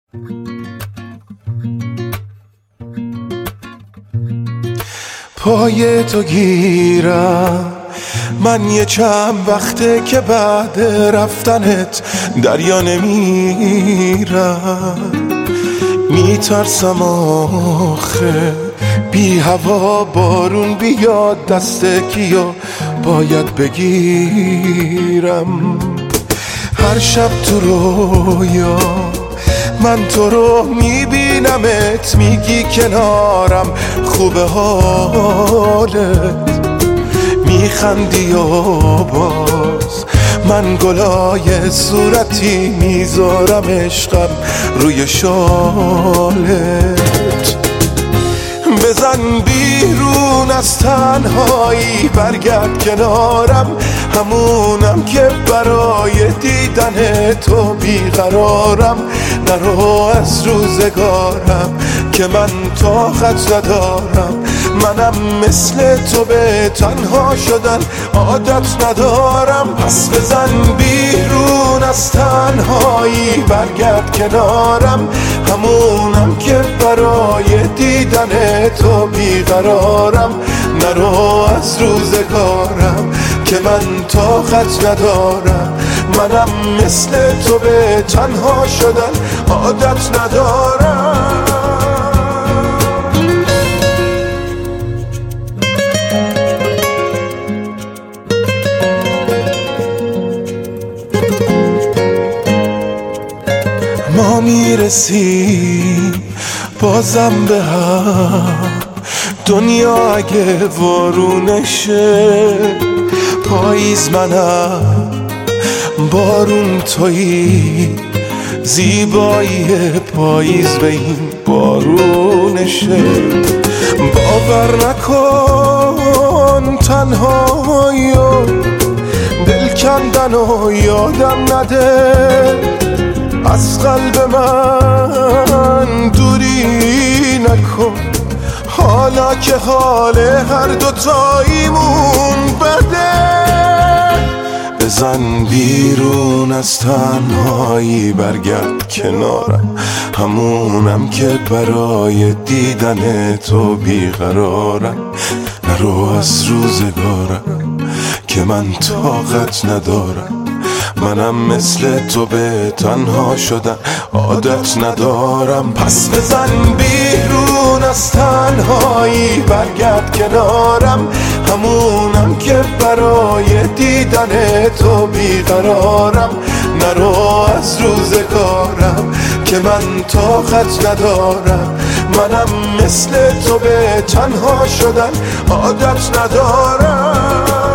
پای تو گیرم من یه چند وقته که بعد رفتنت دریا نمیرم، میترسم آخه بی هوا بارون بیاد دست کیو باید بگیرم. هر شب تو رویا من تو رو میبینمت، میگی کنارم خوبه حالت، میخندی و باز من گلای صورتی میذارم عشقم روی شالت. بزن بیرون از تنهایی برگرد کنارم، همونم که برای دیدن تو بیقرارم. نرو از روزگارم که من طاقت ندارم، منم مثل تو به تنها شدن عادت ندارم. پس بزن بیرون از تنهایی برگرد کنارم، همونم که برای دیدن تو بیقرارم. نرو از روزگارم که من طاقت ندارم، منم مثل تو به تنها شدن عادت ندارم. ما میرسیم بازم به هم، دنیا اگه وارونشه پاییز منم بارون تویی، زیبایی پاییز به این بارونشه. باور نکن تنهایی و دل کندن و یادم نده، از قلب من دوری نکن حالا که حال هر دوتاییمون بده. بزن بیرون از تنهایی برگرد کنارم، همونم که برای دیدن تو بیقرارم. نرو از روزگارم که من طاقت ندارم، منم مثل تو به تنها شدن عادت ندارم. پس بزن بیرون از تنهایی برگرد کنارم، همونم که برای دیدن تو بیقرارم. نرو از روزگارم که من طاقت ندارم، منم مثل تو به تنها شدن عادت ندارم.